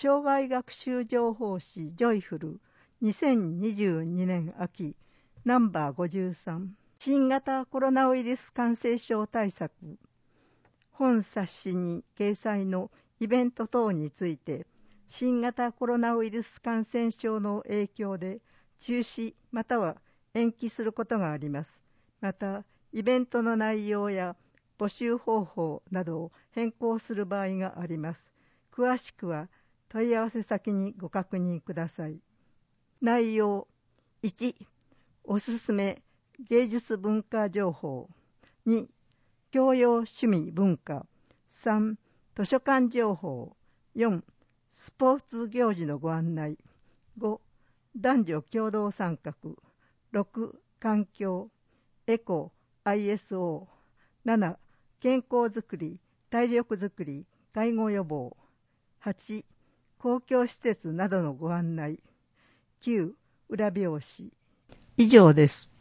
生涯学習情報誌ジョイフル2022年秋ナンバー53新型コロナウイルス感染症対策本冊子に掲載のイベント等について新型コロナウイルス感染症の影響で中止または延期することがあります。またイベントの内容や募集方法などを変更する場合があります。詳しくは問い合わせ先にご確認ください。内容1、おすすめ芸術文化情報。2、教養趣味文化。3、図書館情報。4、スポーツ行事のご案内。5、男女共同参画。6、環境。エコ、ISO。7、健康づくり、体力づくり、介護予防。8、公共施設などのご案内。9、裏表紙。以上です。